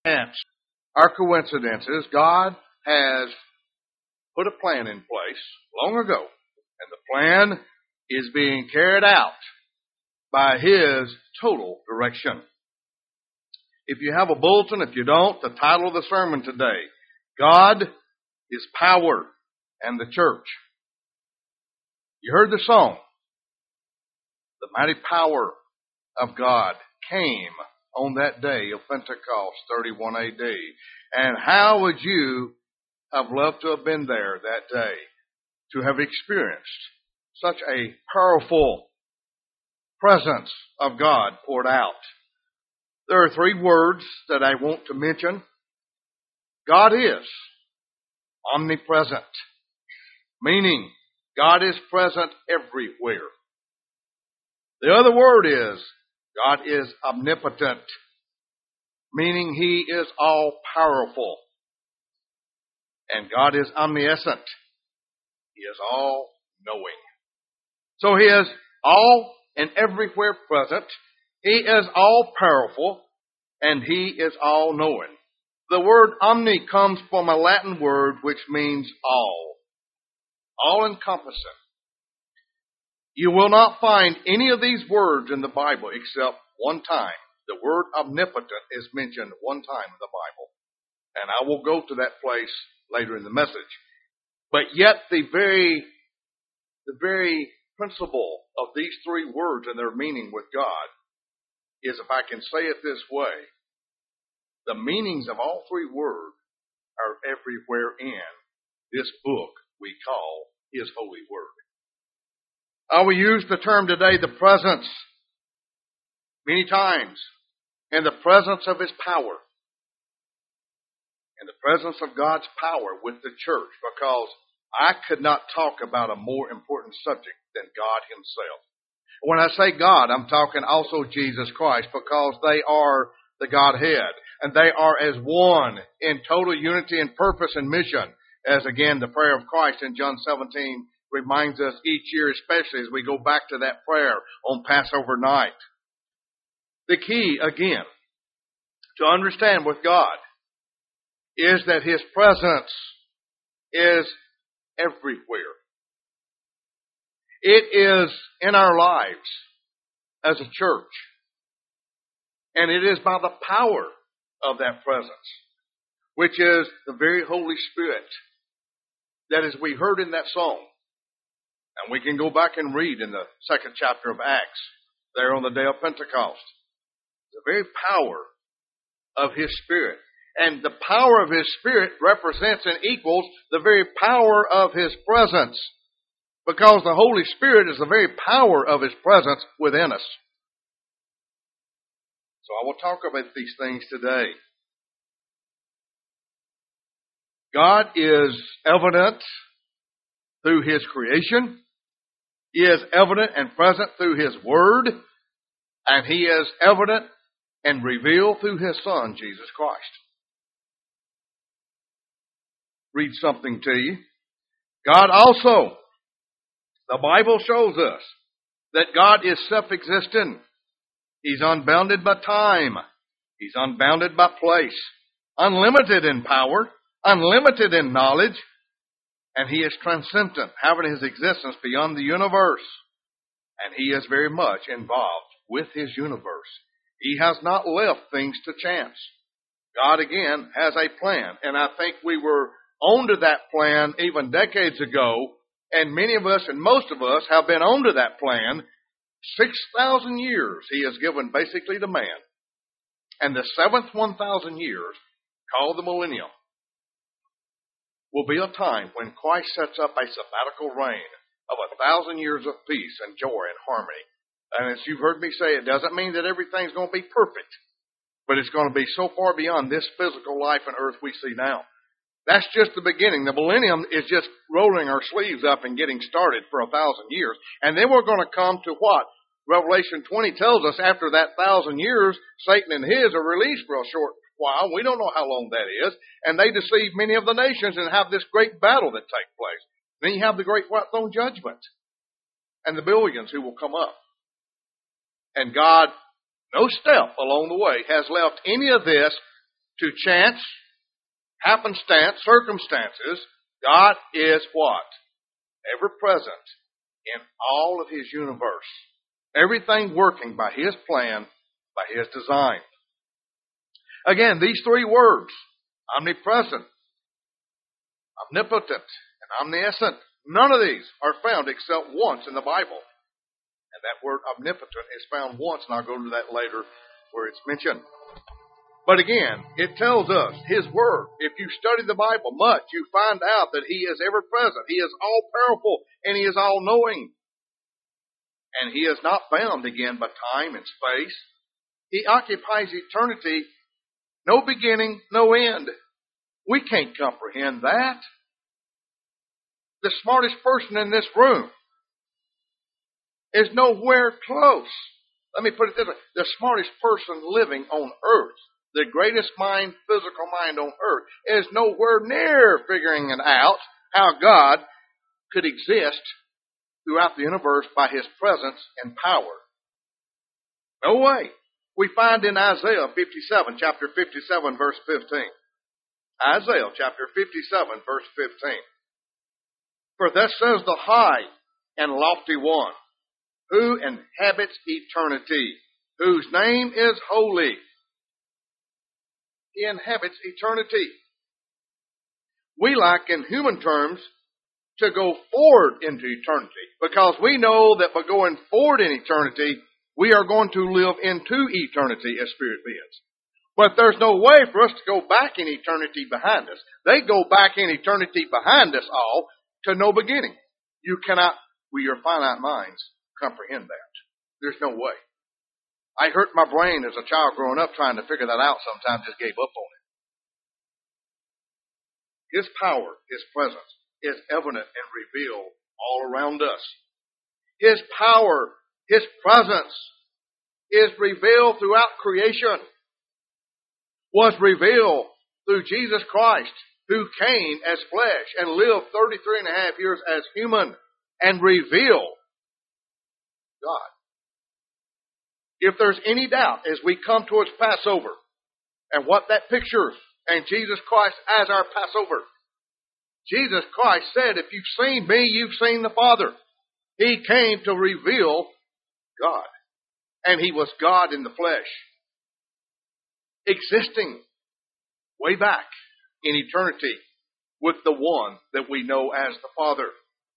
chance or coincidences. God has put a plan in place long ago, and the plan is being carried out by His total direction. If you have a bulletin, if you don't, the title of the sermon today, God is Power and the Church. You heard the song. The mighty power of God came on that day of Pentecost, 31 AD. And how would you have loved to have been there that day, to have experienced such a powerful presence of God poured out? There are three words that I want to mention. God is omnipresent, meaning God is present everywhere. The other word is God is omnipotent, meaning He is all-powerful. And God is omniscient. He is all-knowing. So He is all and everywhere present. He is all-powerful, and He is all-knowing. The word omni comes from a Latin word which means all-encompassing. You will not find any of these words in the Bible except one time. The word omnipotent is mentioned one time in the Bible. And I will go to that place later in the message. But yet the very principle of these three words and their meaning with God is, if I can say it this way, the meanings of all three words are everywhere in this book we call His holy word. We use the term today, the presence, many times, and the presence of His power, and the presence of God's power with the church, because I could not talk about a more important subject than God Himself. When I say God, I'm talking also Jesus Christ, because they are the Godhead, and they are as one in total unity and purpose and mission, as again the prayer of Christ in John 17 reminds us each year, especially as we go back to that prayer on Passover night. The key, again, to understand with God is that His presence is everywhere. It is in our lives as a church. And it is by the power of that presence, which is the very Holy Spirit, that as we heard in that song, and we can go back and read in the second chapter of Acts, there on the day of Pentecost, the very power of His Spirit. And the power of His Spirit represents and equals the very power of His presence, because the Holy Spirit is the very power of His presence within us. So I will talk about these things today. God is evident through His creation. He is evident and present through His Word. And He is evident and revealed through His Son, Jesus Christ. Read something to you. God also, the Bible shows us that God is self-existent. He's unbounded by time. He's unbounded by place. Unlimited in power. Unlimited in knowledge. And He is transcendent, having His existence beyond the universe. And He is very much involved with His universe. He has not left things to chance. God, again, has a plan. And I think we were onto that plan even decades ago. And many of us and most of us have been onto that plan. 6,000 years He has given basically to man. And the seventh 1,000 years, called the millennium, will be a time when Christ sets up a sabbatical reign of 1,000 years of peace and joy and harmony. And as you've heard me say, it doesn't mean that everything's going to be perfect, but it's going to be so far beyond this physical life and earth we see now. That's just the beginning. The millennium is just rolling our sleeves up and getting started for 1,000 years. And then we're going to come to what? Revelation 20 tells us after that 1,000 years, Satan and his are released for a short while. We don't know how long that is. And they deceive many of the nations and have this great battle that takes place. Then you have the great white throne judgment and the billions who will come up. And God, no step along the way, has left any of this to chance, happenstance, circumstances. God is what? Ever present in all of His universe. Everything working by His plan, by His design. Again, these three words, omnipresent, omnipotent, and omniscient, none of these are found except once in the Bible. And that word omnipotent is found once, and I'll go to that later where it's mentioned. But again, it tells us, His Word, if you study the Bible much, you find out that He is ever present. He is all powerful, and He is all knowing. And He is not bound again by time and space. He occupies eternity, no beginning, no end. We can't comprehend that. The smartest person in this room is nowhere close. Let me put it this way. The smartest person living on earth, the greatest mind, physical mind on earth, is nowhere near figuring it out how God could exist throughout the universe by His presence and power. No way. We find in Isaiah 57, chapter 57, verse 15. Isaiah chapter 57, verse 15. For thus says the high and lofty one, who inhabits eternity, whose name is holy. He inhabits eternity. We like, in human terms, to go forward into eternity, because we know that by going forward in eternity, we are going to live into eternity as spirit beings. But there's no way for us to go back in eternity behind us. They go back in eternity behind us all to no beginning. You cannot, with your finite minds, comprehend that. There's no way. I hurt my brain as a child growing up trying to figure that out sometimes, just gave up on it. His power, His presence, is evident and revealed all around us. His power, His presence is revealed throughout creation. Was revealed through Jesus Christ, who came as flesh and lived 33 and a half years as human and revealed God. If there's any doubt as we come towards Passover and what that pictures, and Jesus Christ as our Passover, Jesus Christ said, if you've seen me, you've seen the Father. He came to reveal God. And He was God in the flesh, existing way back in eternity with the one that we know as the Father.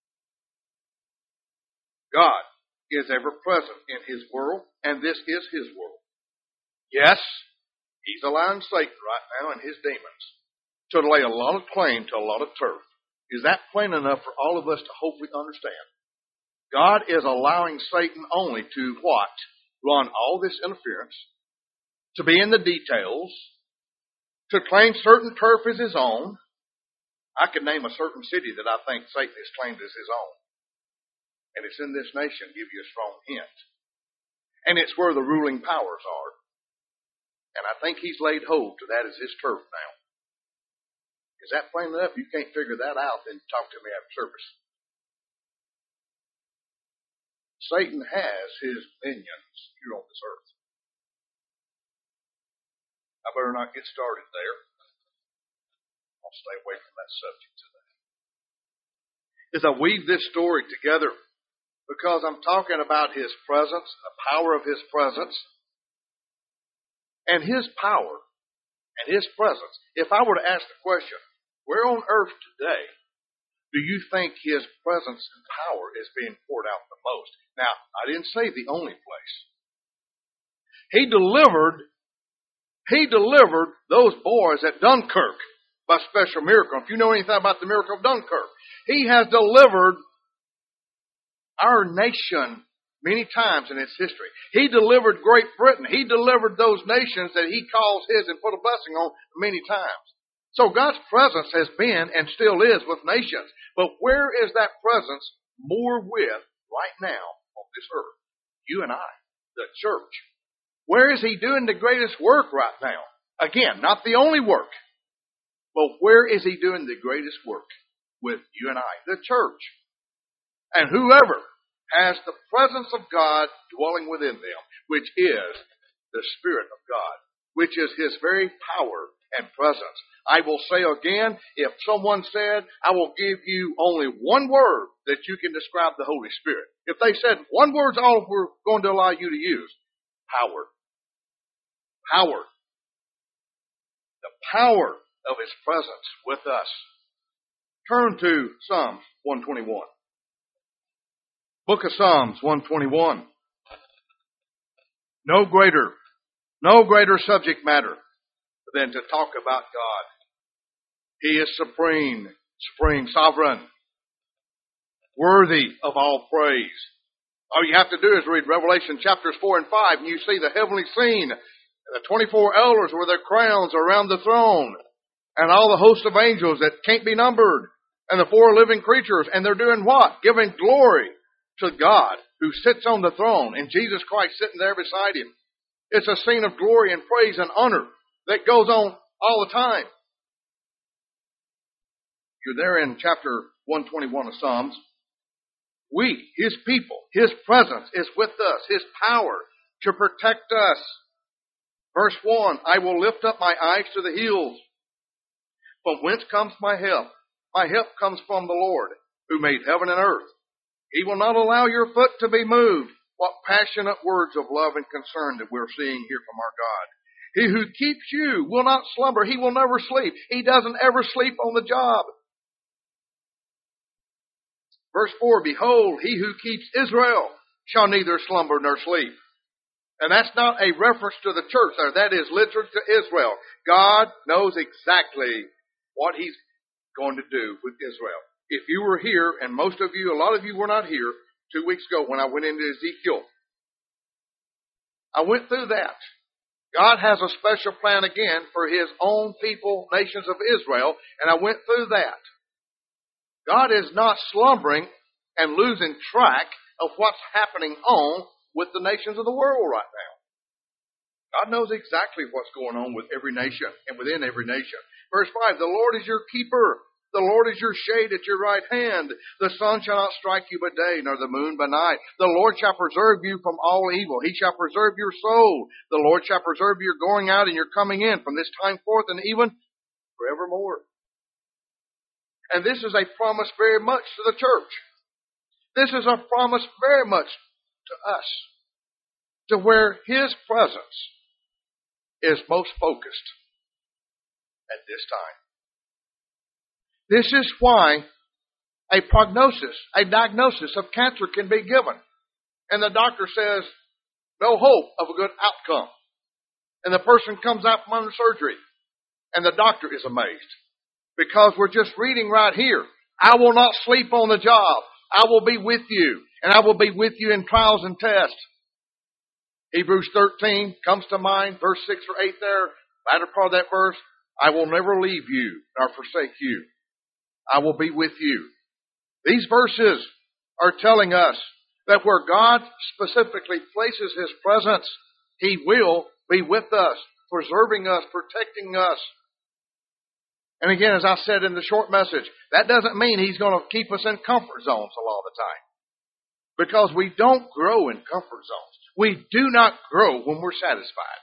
God is ever present in His world, and this is His world. Yes, He's allowing Satan right now and his demons to lay a lot of claim to a lot of turf. Is that plain enough for all of us to hopefully understand? God is allowing Satan only to what? Run all this interference, to be in the details, to claim certain turf as his own. I could name a certain city that I think Satan has claimed as his own. And it's in this nation, give you a strong hint. And it's where the ruling powers are. And I think he's laid hold to that as his turf now. Is that plain enough? If you can't figure that out, then talk to me after service. Satan has his minions here on this earth. I better not get started there. I'll stay away from that subject today. As I weave this story together, because I'm talking about His presence, the power of His presence, and His power and His presence. If I were to ask the question, where on earth today do you think His presence and power is being poured out the most? Now, I didn't say the only place. He delivered those boys at Dunkirk by special miracle. If you know anything about the miracle of Dunkirk, He has delivered our nation many times in its history. He delivered Great Britain. He delivered those nations that He calls His and put a blessing on many times. So God's presence has been and still is with nations. But where is that presence more with right now on this earth? You and I, the church. Where is He doing the greatest work right now? Again, not the only work. But where is He doing the greatest work? With you and I, the church. And whoever has the presence of God dwelling within them, which is the Spirit of God, which is His very power and presence. I will say again, if someone said, I will give you only one word that you can describe the Holy Spirit. If they said one word's all we're going to allow you to use, power. Power. The power of His presence with us. Turn to Psalms 121. Book of Psalms 121. No greater subject matter than to talk about God. He is supreme, sovereign, worthy of all praise. All you have to do is read Revelation chapters 4 and 5, and you see the heavenly scene, the 24 elders with their crowns around the throne, and all the host of angels that can't be numbered, and the 4 living creatures, and they're doing what? Giving glory to God who sits on the throne, and Jesus Christ sitting there beside Him. It's a scene of glory and praise and honor that goes on all the time. You're there in chapter 121 of Psalms. We, His people, His presence is with us, His power to protect us. Verse 1, I will lift up my eyes to the hills. From whence comes my help? My help comes from the Lord, who made heaven and earth. He will not allow your foot to be moved. What passionate words of love and concern that we're seeing here from our God. He who keeps you will not slumber. He will never sleep. He doesn't ever sleep on the job. Verse 4, behold, he who keeps Israel shall neither slumber nor sleep. And that's not a reference to the church there. That is literally to Israel. God knows exactly what He's going to do with Israel. If you were here, and most of you, a lot of you were not here 2 weeks ago when I went into Ezekiel, I went through that. God has a special plan again for His own people, nations of Israel, and I went through that. God is not slumbering and losing track of what's happening on with the nations of the world right now. God knows exactly what's going on with every nation and within every nation. Verse 5, the Lord is your keeper. The Lord is your shade at your right hand. The sun shall not strike you by day, nor the moon by night. The Lord shall preserve you from all evil. He shall preserve your soul. The Lord shall preserve your going out and your coming in from this time forth and even forevermore. And this is a promise very much to the church. This is a promise very much to us, to where His presence is most focused at this time. This is why a diagnosis of cancer can be given. And the doctor says, no hope of a good outcome. And the person comes out from under surgery. And the doctor is amazed. Because we're just reading right here. I will not sleep on the job. I will be with you. And I will be with you in trials and tests. Hebrews 13 comes to mind. Verse 6 or 8 there. Latter part of that verse. I will never leave you nor forsake you. I will be with you. These verses are telling us that where God specifically places His presence, He will be with us, preserving us, protecting us. And again, as I said in the short message, that doesn't mean He's going to keep us in comfort zones a lot of the time. Because we don't grow in comfort zones. We do not grow when we're satisfied.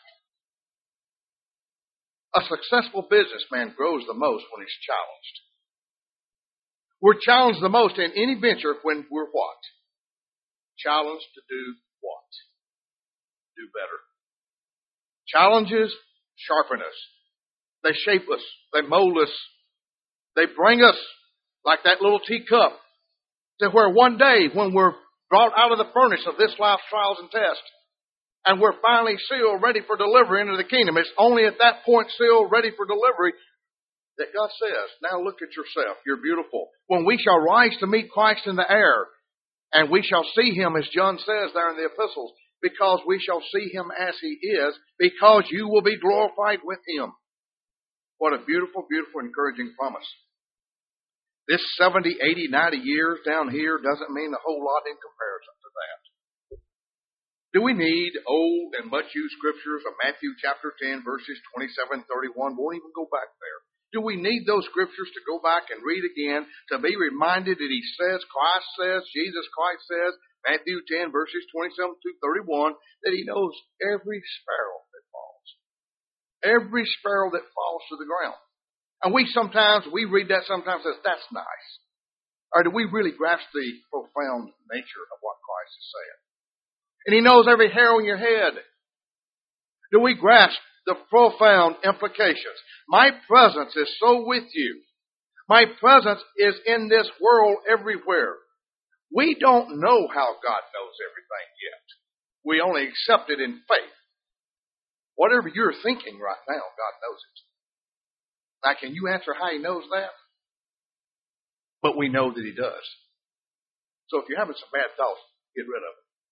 A successful businessman grows the most when he's challenged. We're challenged the most in any venture when we're what? Challenged to do what? Do better. Challenges sharpen us. They shape us. They mold us. They bring us, like that little teacup, to where one day when we're brought out of the furnace of this life's trials and tests, and we're finally sealed, ready for delivery into the kingdom, it's only at that point sealed, ready for delivery, that God says, now look at yourself, you're beautiful. When we shall rise to meet Christ in the air, and we shall see Him, as John says there in the epistles, because we shall see Him as He is, because you will be glorified with Him. What a beautiful, beautiful, encouraging promise. This 70, 80, 90 years down here doesn't mean a whole lot in comparison to that. Do we need old and much used scriptures of Matthew chapter 10, verses 27, 31? Won't even go back there. Do we need those scriptures to go back and read again, to be reminded that He says, Christ says, Jesus Christ says, Matthew 10, verses 27 to 31, that He knows every sparrow that falls. Every sparrow that falls to the ground. And we read that sometimes and says, that's nice. Or do we really grasp the profound nature of what Christ is saying? And He knows every hair on your head. Do we grasp the profound implications? My presence is so with you. My presence is in this world everywhere. We don't know how God knows everything yet. We only accept it in faith. Whatever you're thinking right now, God knows it. Now, can you answer how He knows that? But we know that He does. So if you're having some bad thoughts, get rid of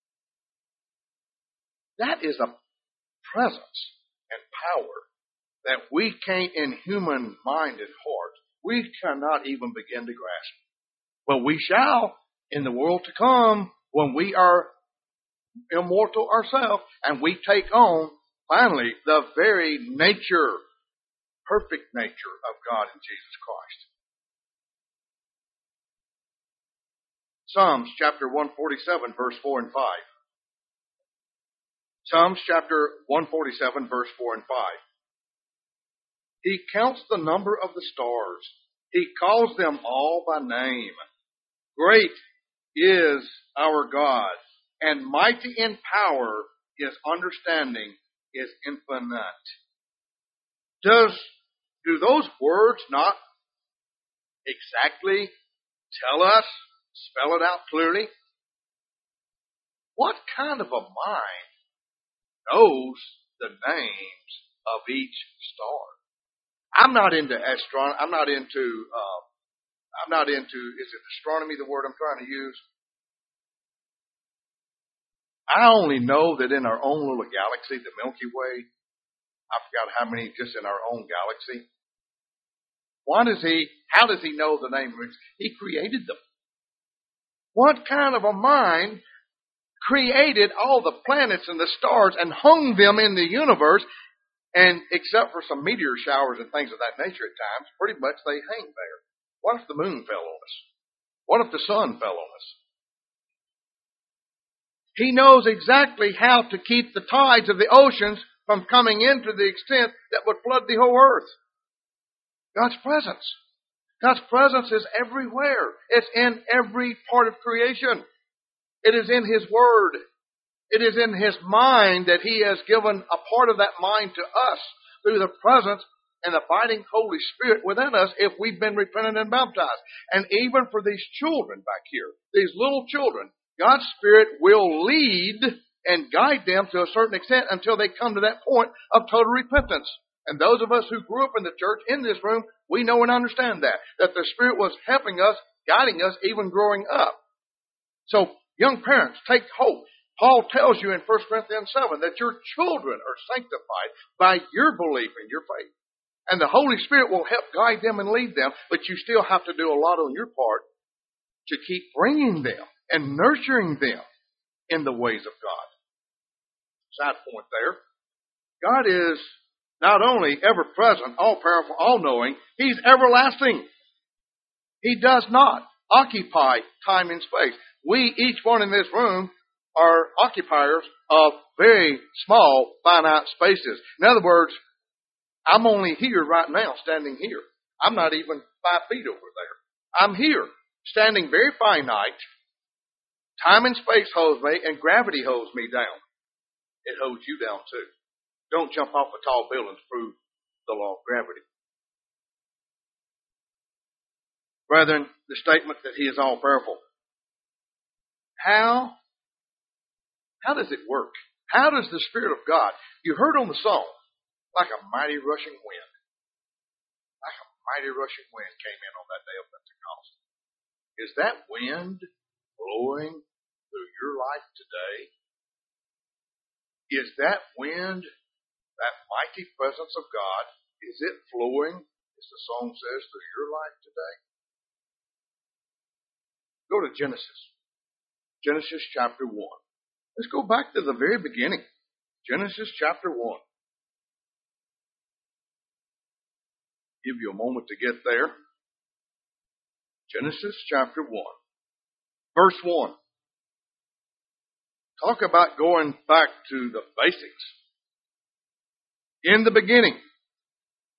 them. That is a presence and power that we can't, in human mind and heart, we cannot even begin to grasp. But we shall in the world to come when we are immortal ourselves and we take on, finally, the very nature, perfect nature of God in Jesus Christ. Psalms chapter 147, verse 4 and 5. Psalms chapter 147, verse 4 and 5. He counts the number of the stars. He calls them all by name. Great is our God, and mighty in power. His understanding is infinite. Do those words not exactly tell us, spell it out clearly? What kind of a mind knows the names of each star? I'm not into astronomy. I'm not into, is it astronomy the word I'm trying to use? I only know that in our own little galaxy, the Milky Way, I forgot how many just in our own galaxy. How does He know the name? He created them. What kind of a mind created all the planets and the stars and hung them in the universe? And except for some meteor showers and things of that nature at times, pretty much they hang there. What if the moon fell on us? What if the sun fell on us? He knows exactly how to keep the tides of the oceans from coming in to the extent that would flood the whole earth. God's presence. God's presence is everywhere. It's in every part of creation. It is in His Word. It is in His mind that He has given a part of that mind to us through the presence and abiding Holy Spirit within us if we've been repentant and baptized. And even for these children back here, these little children, God's Spirit will lead and guide them to a certain extent until they come to that point of total repentance. And those of us who grew up in the church in this room, we know and understand that the Spirit was helping us, guiding us, even growing up. So, young parents, take hope. Paul tells you in 1 Corinthians 7 that your children are sanctified by your belief in your faith. And the Holy Spirit will help guide them and lead them, but you still have to do a lot on your part to keep bringing them and nurturing them in the ways of God. Side point there. God is not only ever-present, all-powerful, all-knowing, He's everlasting. He does not occupy time and space. We, each one in this room, are occupiers of very small, finite spaces. In other words, I'm only here right now, standing here. I'm not even 5 feet over there. I'm here, standing very finite. Time and space holds me, and gravity holds me down. It holds you down too. Don't jump off a tall building to prove the law of gravity. Brethren, the statement that He is all-powerful. How does it work? How does the Spirit of God, you heard on the song, like a mighty rushing wind. Like a mighty rushing wind came in on that day of Pentecost. Is that wind blowing through your life today? Is that wind, that mighty presence of God, is it flowing, as the song says, through your life today? Go to Genesis. Genesis chapter 1. Let's go back to the very beginning. Genesis chapter 1. Give you a moment to get there. Genesis chapter 1. Verse 1. Talk about going back to the basics. In the beginning,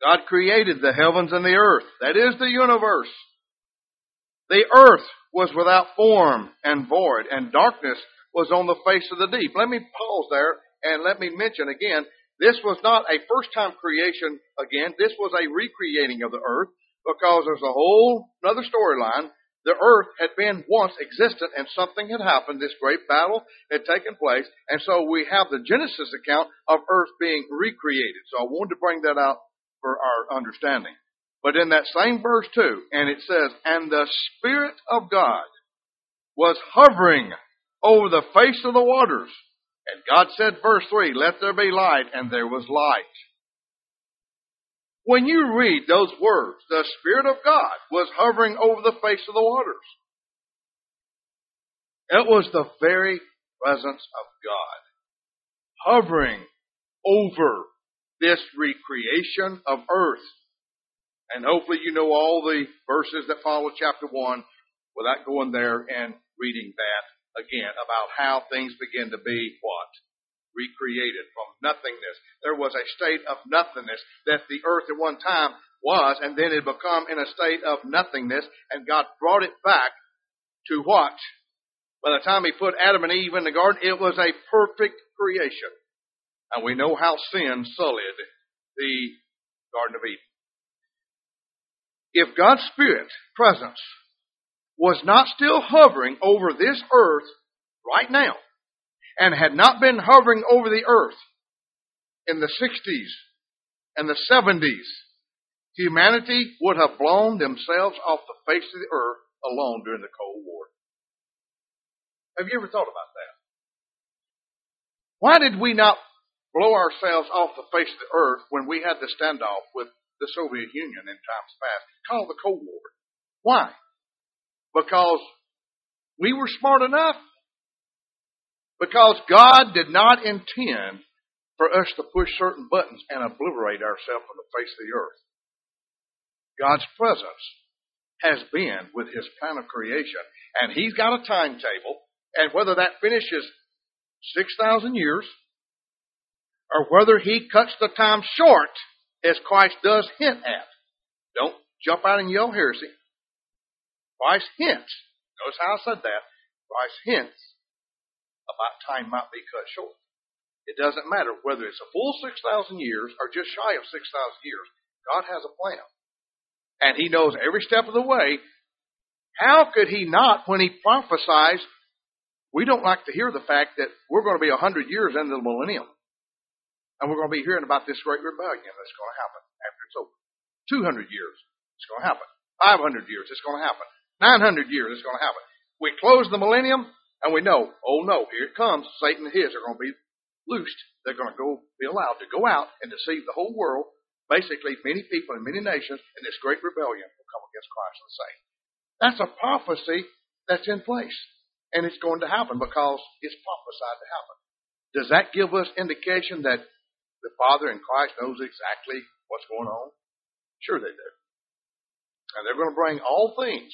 God created the heavens and the earth. That is the universe. The earth was without form and void, and darkness was on the face of the deep. Let me pause there and let me mention again, this was not a first-time creation again. This was a recreating of the earth, because there's a whole other storyline. The earth had been once existent and something had happened. This great battle had taken place. And so we have the Genesis account of earth being recreated. So I wanted to bring that out for our understanding. But in that same verse 2, and it says, and the Spirit of God was hovering over the face of the waters. And God said, verse 3, let there be light, and there was light. When you read those words, the Spirit of God was hovering over the face of the waters. It was the very presence of God hovering over this recreation of earth. And hopefully you know all the verses that follow chapter 1 without going there and reading that again about how things begin to be what? Recreated from nothingness. There was a state of nothingness that the earth at one time was, and then it had become in a state of nothingness, and God brought it back to what? By the time He put Adam and Eve in the garden, it was a perfect creation. And we know how sin sullied the Garden of Eden. If God's Spirit presence was not still hovering over this earth right now, and had not been hovering over the earth in the 60s and the 70s, humanity would have blown themselves off the face of the earth alone during the Cold War. Have you ever thought about that? Why did we not blow ourselves off the face of the earth when we had the standoff with the Soviet Union in times past, called the Cold War? Why? Because we were smart enough. Because God did not intend for us to push certain buttons and obliterate ourselves from the face of the earth. God's presence has been with His plan of creation. And He's got a timetable. And whether that finishes 6,000 years, or whether He cuts the time short, as Christ does hint at. Don't jump out and yell heresy. Christ hints. Notice how I said that. Christ hints about time might be cut short. It doesn't matter whether it's a full 6,000 years or just shy of 6,000 years. God has a plan. And He knows every step of the way. How could He not, when He prophesies, we don't like to hear the fact that we're going to be 100 years into the millennium. And we're going to be hearing about this great rebellion that's going to happen after it's over. 200 years, it's going to happen. 500 years, it's going to happen. 900 years, it's going to happen. We close the millennium, and we know, oh no, here it comes. Satan and his are going to be loosed. They're going to be allowed to go out and deceive the whole world. Basically, many people and many nations, and this great rebellion will come against Christ and say, that's a prophecy that's in place. And it's going to happen because it's prophesied to happen. Does that give us indication that the Father in Christ knows exactly what's going on? Sure they do. And they're going to bring all things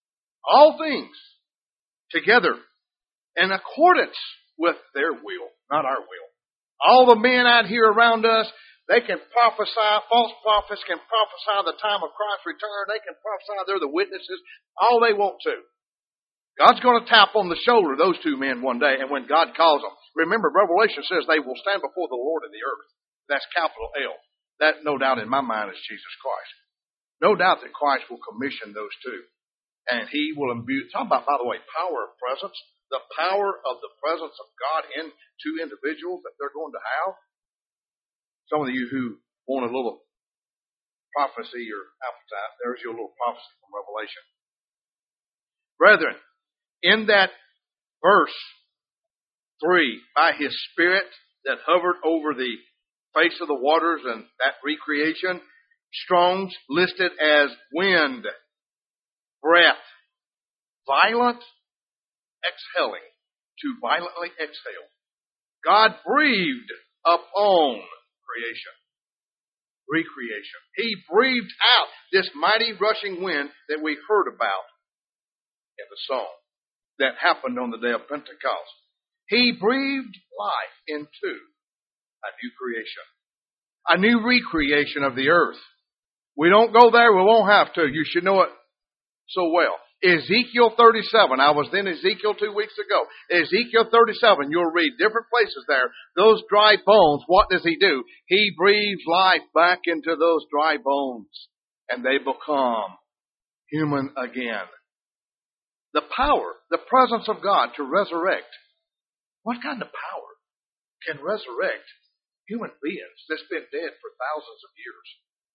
together in accordance with their will, not our will. All the men out here around us, they can prophesy, false prophets can prophesy the time of Christ's return. They can prophesy they're the witnesses, all they want to. God's going to tap on the shoulder of those two men one day, and when God calls them, remember, Revelation says they will stand before the Lord of the earth. That's capital L. That, no doubt in my mind, is Jesus Christ. No doubt that Christ will commission those two. And He will imbue, talk about, by the way, power of presence. The power of the presence of God in two individuals that they're going to have. Some of you who want a little prophecy or appetite, there's your little prophecy from Revelation. Brethren, in that verse 3, by His Spirit that hovered over the face of the waters and that recreation, Strong's listed as wind, breath, violent, exhaling, to violently exhale. God breathed upon creation, recreation. He breathed out this mighty rushing wind that we heard about in the song that happened on the day of Pentecost. He breathed life into a new creation, a new recreation of the earth. We don't go there. We won't have to. You should know it so well. Ezekiel 37. I was in Ezekiel 2 weeks ago. Ezekiel 37. You'll read different places there. Those dry bones, what does he do? He breathes life back into those dry bones, and they become human again. The power, the presence of God to resurrect. What kind of power can resurrect human beings that's been dead for thousands of years?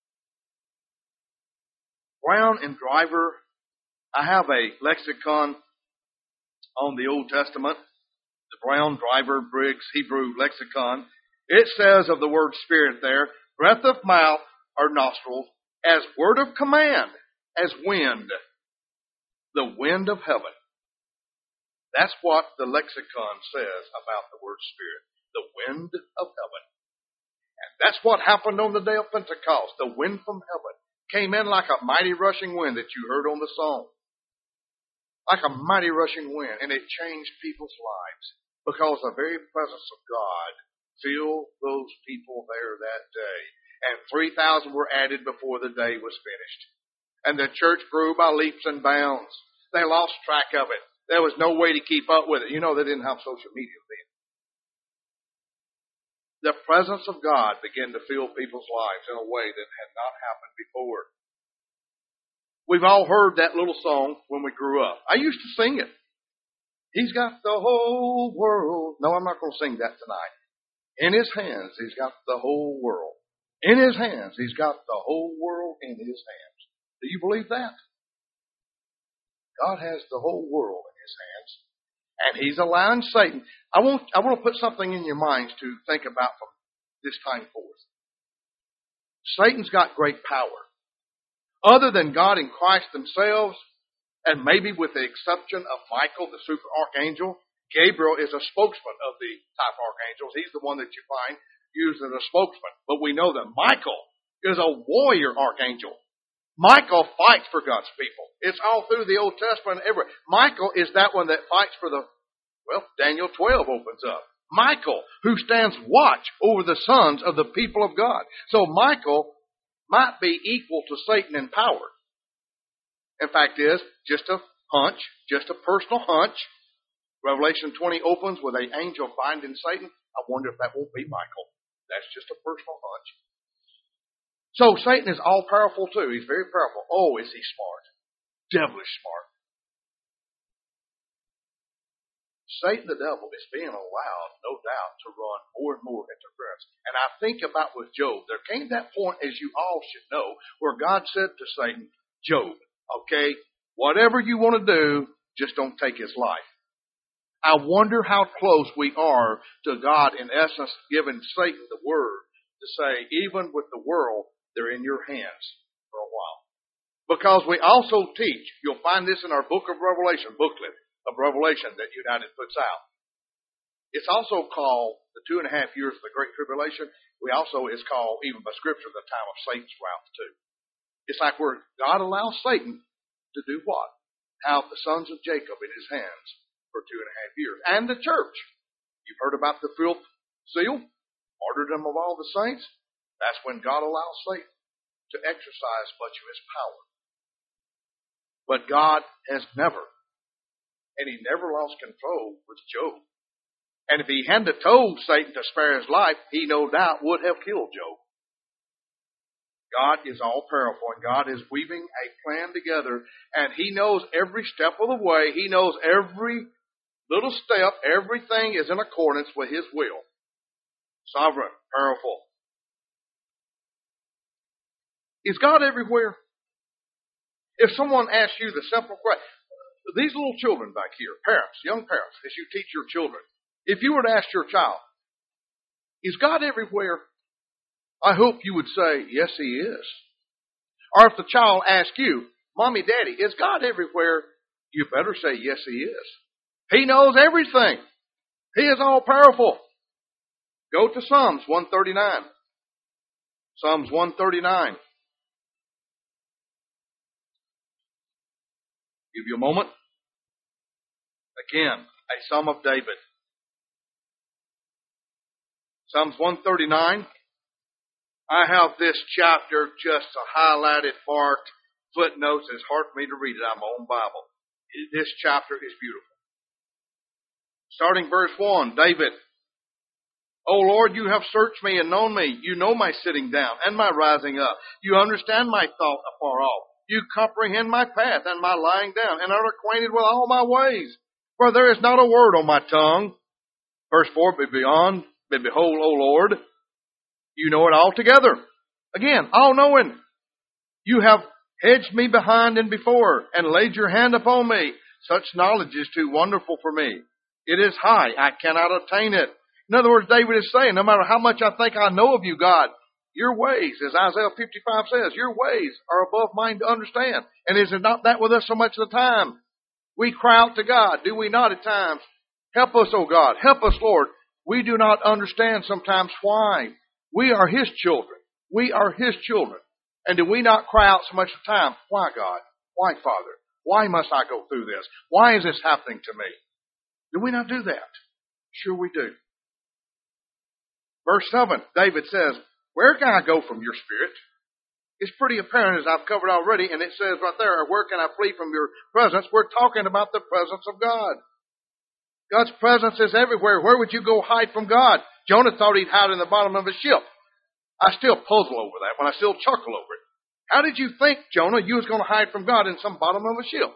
Brown and Driver, I have a lexicon on the Old Testament, the Brown, Driver, Briggs Hebrew lexicon. It says of the word spirit there, breath of mouth or nostrils, as word of command, as wind, the wind of heaven. That's what the lexicon says about the word spirit, the wind of heaven. And that's what happened on the day of Pentecost. The wind from heaven came in like a mighty rushing wind that you heard on the song. Like a mighty rushing wind, and it changed people's lives because the very presence of God filled those people there that day. And 3,000 were added before the day was finished. And the church grew by leaps and bounds. They lost track of it. There was no way to keep up with it. You know, they didn't have social media then. The presence of God began to fill people's lives in a way that had not happened before. We've all heard that little song when we grew up. I used to sing it. He's got the whole world. No, I'm not going to sing that tonight. In his hands, he's got the whole world. In his hands, he's got the whole world in his hands. Do you believe that? God has the whole world in his hands. And he's allowing Satan. I want to put something in your minds to think about from this time forth. Satan's got great power. Other than God and Christ themselves, and maybe with the exception of Michael, the super archangel, Gabriel is a spokesman of the type archangels. He's the one that you find used as a spokesman. But we know that Michael is a warrior archangel. Michael fights for God's people. It's all through the Old Testament. Michael is that one that fights for Daniel 12 opens up. Michael, who stands watch over the sons of the people of God. So Michael might be equal to Satan in power. In fact, just a hunch, just a personal hunch. Revelation 20 opens with an angel binding Satan. I wonder if that won't be Michael. That's just a personal hunch. So Satan is all powerful too. He's very powerful. Oh, is he smart? Devilish smart. Satan the devil is being allowed, no doubt, to run more and more interference. And I think about with Job, there came that point, as you all should know, where God said to Satan, Job, okay, whatever you want to do, just don't take his life. I wonder how close we are to God, in essence, giving Satan the word to say, even with the world, they're in your hands for a while. Because we also teach, you'll find this in our book of Revelation, booklet of Revelation that United puts out. It's also called the 2.5 years of the Great Tribulation. It's called, even by Scripture, the time of Satan's wrath too. It's like where God allows Satan to do what? Have the sons of Jacob in his hands for 2.5 years. And the church. You've heard about the fifth seal, martyrdom of all the saints. That's when God allows Satan to exercise much of his power. But God has never, and he never lost control with Job. And if he hadn't told Satan to spare his life, he no doubt would have killed Job. God is all powerful, and God is weaving a plan together, and he knows every step of the way. He knows every little step. Everything is in accordance with his will. Sovereign, powerful. Is God everywhere? If someone asks you the simple question, these little children back here, parents, young parents, as you teach your children, if you were to ask your child, is God everywhere? I hope you would say, yes, he is. Or if the child asks you, Mommy, Daddy, is God everywhere? You better say, yes, he is. He knows everything. He is all powerful. Go to Psalms 139. Psalms 139. Give you a moment. Again, a Psalm of David. Psalms 139. I have this chapter just a highlighted, marked, footnotes. It's hard for me to read it. I'm my own Bible. This chapter is beautiful. Starting verse 1, David. O Lord, you have searched me and known me. You know my sitting down and my rising up. You understand my thought afar off. You comprehend my path and my lying down, and are acquainted with all my ways. For there is not a word on my tongue. Verse 4, but behold, O Lord, you know it altogether. Again, all-knowing. You have hedged me behind and before, and laid your hand upon me. Such knowledge is too wonderful for me. It is high, I cannot attain it. In other words, David is saying, no matter how much I think I know of you, God, your ways, as Isaiah 55 says, your ways are above mine to understand. And is it not that with us so much of the time? We cry out to God, do we not at times? Help us, O God. Help us, Lord. We do not understand sometimes why. We are His children. We are His children. And do we not cry out so much of the time, why, God? Why, Father? Why must I go through this? Why is this happening to me? Do we not do that? Sure we do. Verse 7, David says, where can I go from your spirit? It's pretty apparent, as I've covered already, and it says right there, where can I flee from your presence? We're talking about the presence of God. God's presence is everywhere. Where would you go hide from God? Jonah thought he'd hide in the bottom of a ship. I still puzzle over that when I still chuckle over it. How did you think, Jonah, you was going to hide from God in some bottom of a ship?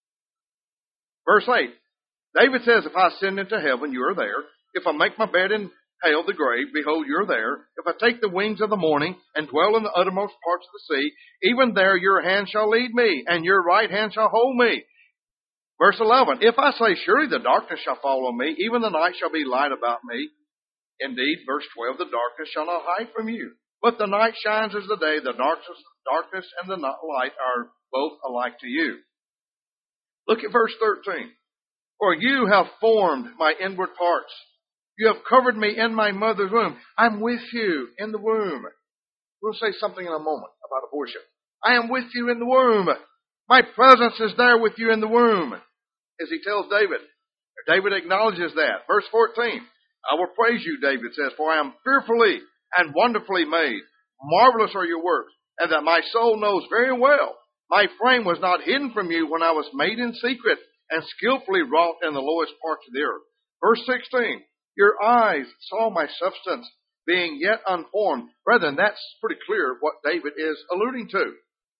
Verse 8, David says, if I ascend into heaven, you are there. If I make my bed in hell, the grave, behold, you're there. If I take the wings of the morning and dwell in the uttermost parts of the sea, even there your hand shall lead me, and your right hand shall hold me. Verse 11, if I say, surely the darkness shall fall on me, even the night shall be light about me. Indeed, verse 12, the darkness shall not hide from you. But the night shines as the day, the darkness and the light are both alike to you. Look at verse 13. For you have formed my inward parts. You have covered me in my mother's womb. I'm with you in the womb. We'll say something in a moment about abortion. I am with you in the womb. My presence is there with you in the womb. As he tells David. David acknowledges that. Verse 14. I will praise you, David says, for I am fearfully and wonderfully made. Marvelous are your works, and that my soul knows very well. My frame was not hidden from you when I was made in secret and skillfully wrought in the lowest parts of the earth. Verse 16. Your eyes saw my substance, being yet unformed. Brethren, that's pretty clear what David is alluding to.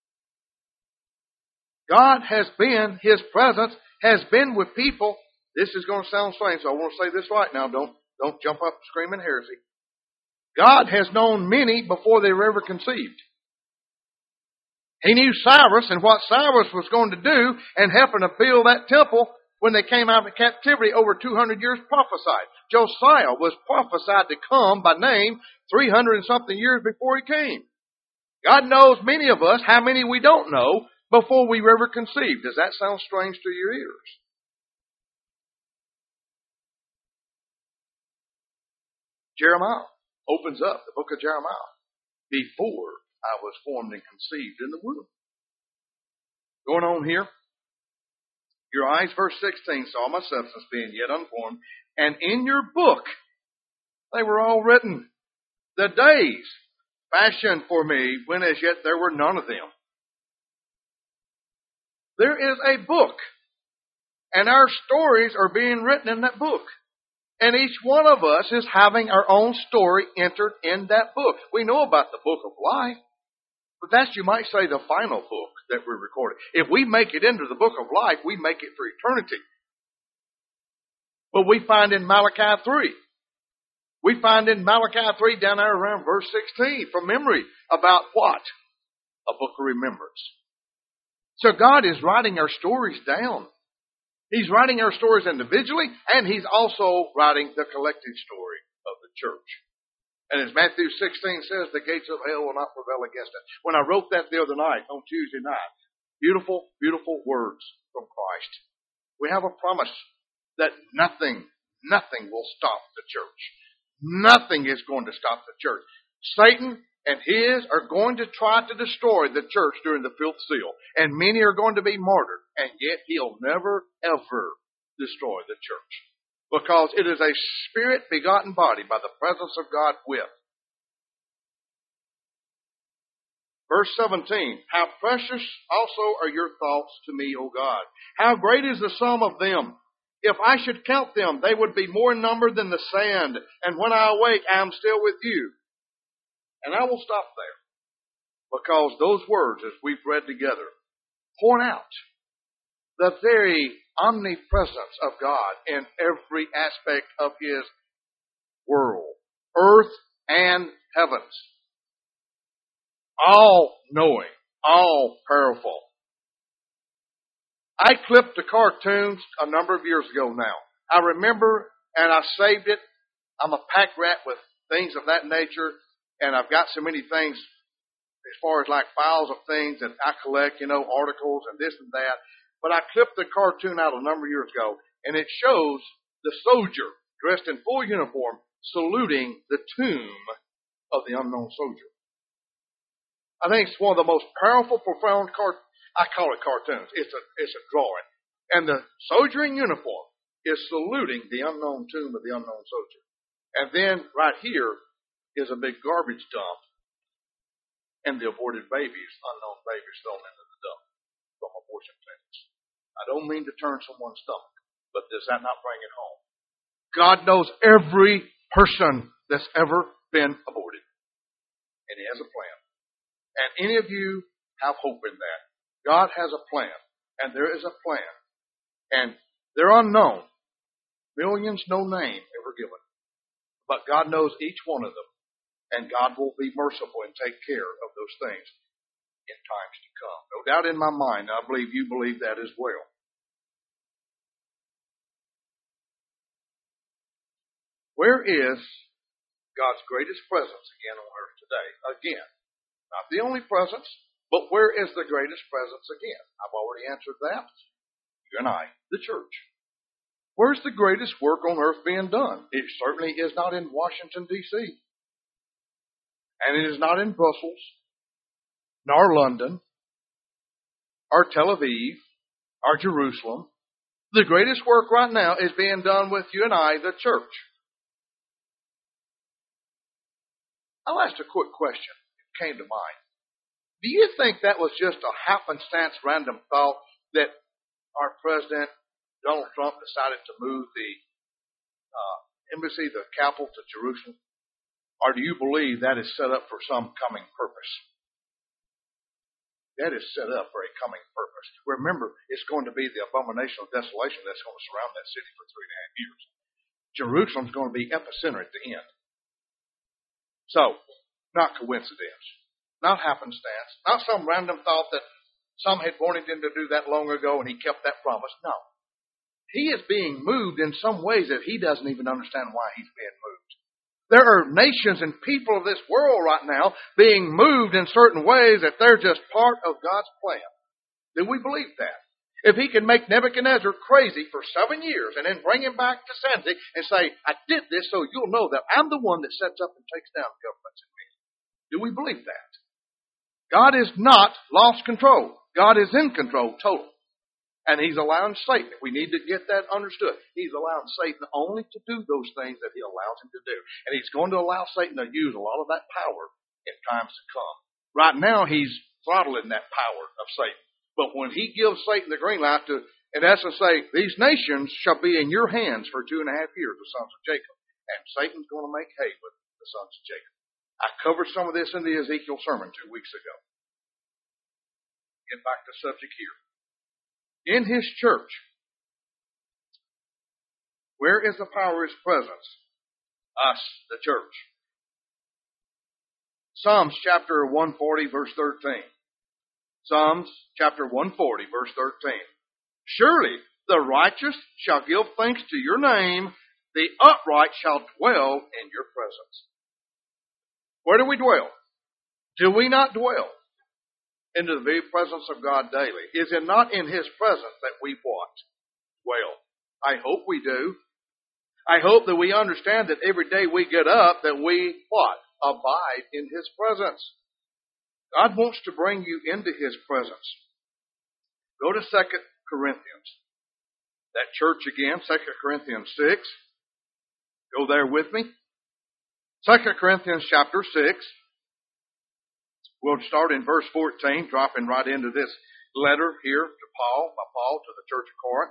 God has been, His presence has been with people. This is going to sound strange, so I want to say this right now. Don't jump up screaming heresy. God has known many before they were ever conceived. He knew Cyrus and what Cyrus was going to do and helping to build that temple when they came out of captivity over 200 years prophesied. Josiah was prophesied to come by name 300 and something years before he came. God knows many of us, how many we don't know, before we were ever conceived. Does that sound strange to your ears? Jeremiah opens up the book of Jeremiah. Before I was formed and conceived in the womb. Going on here. Your eyes, verse 16, saw my substance being yet unformed, and in your book they were all written. The days fashioned for me when as yet there were none of them. There is a book, and our stories are being written in that book. And each one of us is having our own story entered in that book. We know about the book of life, but that's, you might say, the final book that we're recording. If we make it into the book of life, we make it for eternity. But we find in Malachi 3. We find in Malachi 3 down there around verse 16 from memory about what? A book of remembrance. So God is writing our stories down. He's writing our stories individually, and He's also writing the collective story of the church. And as Matthew 16 says, the gates of hell will not prevail against it. When I wrote that the other night, on Tuesday night, beautiful, beautiful words from Christ. We have a promise that nothing will stop the church. Nothing is going to stop the church. Satan and his are going to try to destroy the church during the fifth seal. And many are going to be martyred. And yet he'll never, ever destroy the church. Because it is a spirit-begotten body by the presence of God with. Verse 17, how precious also are your thoughts to me, O God. How great is the sum of them. If I should count them, they would be more in number than the sand. And when I awake, I am still with you. And I will stop there, because those words, as we've read together, point out the very omnipresence of God in every aspect of His world, earth and heavens. All knowing, all powerful. I clipped the cartoons a number of years ago now. I remember, and I saved it. I'm a pack rat with things of that nature, and I've got so many things as far as like files of things that I collect, articles and this and that. But I clipped the cartoon out a number of years ago, and it shows the soldier dressed in full uniform saluting the tomb of the unknown soldier. I think it's one of the most powerful, profound I call it cartoons. It's a drawing. And the soldier in uniform is saluting the unknown tomb of the unknown soldier. And then right here is a big garbage dump and the aborted babies, unknown babies thrown into the dump from abortion clinics. I don't mean to turn someone's stomach, but does that not bring it home? God knows every person that's ever been aborted. And He has a plan. And any of you have hope in that. God has a plan. And there is a plan. And they're unknown. Millions, no name ever given. But God knows each one of them. And God will be merciful and take care of those things in times to come. No doubt in my mind, I believe you believe that as well. Where is God's greatest presence again on earth today? Again, not the only presence, but where is the greatest presence again? I've already answered that. You and I, the church. Where's the greatest work on earth being done? It certainly is not in Washington, D.C. And it is not in Brussels, nor London, or Tel Aviv, or Jerusalem. The greatest work right now is being done with you and I, the church. I'll ask a quick question. It came to mind. Do you think that was just a happenstance random thought that our President, Donald Trump, decided to move the embassy, the capital, to Jerusalem? Or do you believe that is set up for some coming purpose? That is set up for a coming purpose. Remember, it's going to be the abomination of desolation that's going to surround that city for 3.5 years. Jerusalem's going to be epicenter at the end. So, not coincidence, not happenstance, not some random thought that some had wanted him to do that long ago and he kept that promise. No. He is being moved in some ways that he doesn't even understand why he's being moved. There are nations and people of this world right now being moved in certain ways that they're just part of God's plan. Do we believe that? If He can make Nebuchadnezzar crazy for 7 years and then bring him back to sanity and say, I did this so you'll know that I'm the one that sets up and takes down governments in me. Do we believe that? God is not lost control. God is in control total. And He's allowing Satan, we need to get that understood, He's allowing Satan only to do those things that He allows him to do. And He's going to allow Satan to use a lot of that power in times to come. Right now, He's throttling that power of Satan. But when He gives Satan the green light to, in essence, say, these nations shall be in your hands for 2.5 years, the sons of Jacob. And Satan's going to make hay with the sons of Jacob. I covered some of this in the Ezekiel sermon 2 weeks ago. Get back to the subject here. In His church, where is the power of His presence? Us, the church. Psalms chapter 140, verse 13. Psalms chapter 140, verse 13. Surely the righteous shall give thanks to your name, the upright shall dwell in your presence. Where do we dwell? Do we not dwell into the very presence of God daily? Is it not in His presence that we what? Dwell. I hope we do. I hope that we understand that every day we get up that we what? Abide in His presence. God wants to bring you into His presence. Go to 2 Corinthians. That church again, 2 Corinthians 6. Go there with me. 2 Corinthians chapter 6. We'll start in verse 14, dropping right into this letter here to Paul, by Paul to the church of Corinth.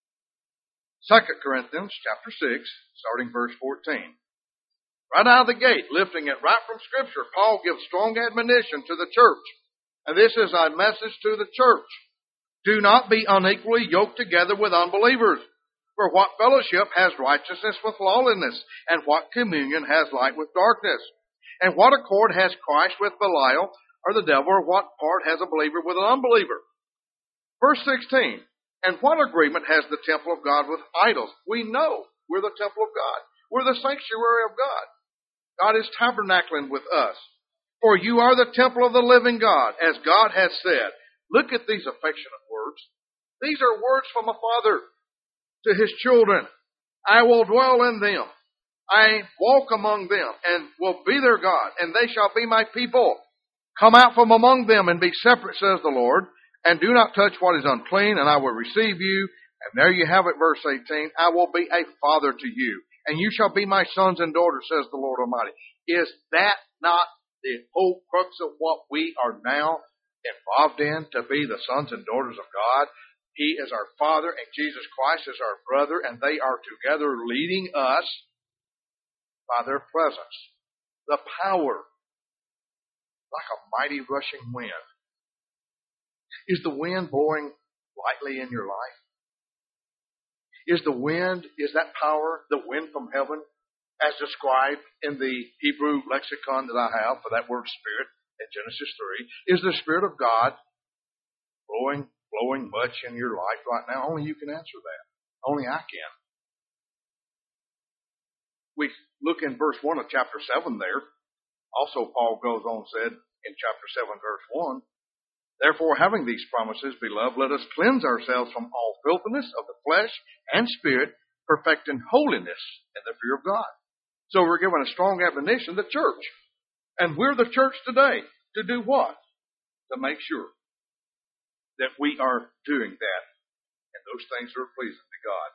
2 Corinthians chapter 6, starting verse 14. Right out of the gate, lifting it right from Scripture, Paul gives strong admonition to the church. And this is a message to the church. Do not be unequally yoked together with unbelievers. For what fellowship has righteousness with lawlessness? And what communion has light with darkness? And what accord has Christ with Belial, or the devil, or what part has a believer with an unbeliever? Verse 16. And what agreement has the temple of God with idols? We know we're the temple of God. We're the sanctuary of God. God is tabernacling with us. For you are the temple of the living God, as God has said. Look at these affectionate words. These are words from a father to his children. I will dwell in them. I walk among them and will be their God, and they shall be my people. Come out from among them and be separate, says the Lord, and do not touch what is unclean, and I will receive you. And there you have it, verse 18. I will be a father to you, and you shall be my sons and daughters, says the Lord Almighty. Is that not the whole crux of what we are now involved in, to be the sons and daughters of God? He is our Father, and Jesus Christ is our brother, and they are together leading us by their presence. The power, like a mighty rushing wind. Is the wind blowing lightly in your life? Is that power, the wind from heaven, as described in the Hebrew lexicon that I have for that word spirit in Genesis 3, is the Spirit of God blowing much in your life right now? Only you can answer that. Only I can. We look in verse 1 of chapter 7 there. Also, Paul goes on and said in chapter 7, verse 1, Therefore, having these promises, beloved, let us cleanse ourselves from all filthiness of the flesh and spirit, perfecting holiness in the fear of God. So we're given a strong admonition, the church. And we're the church today. To do what? To make sure that we are doing that. And those things are pleasing to God.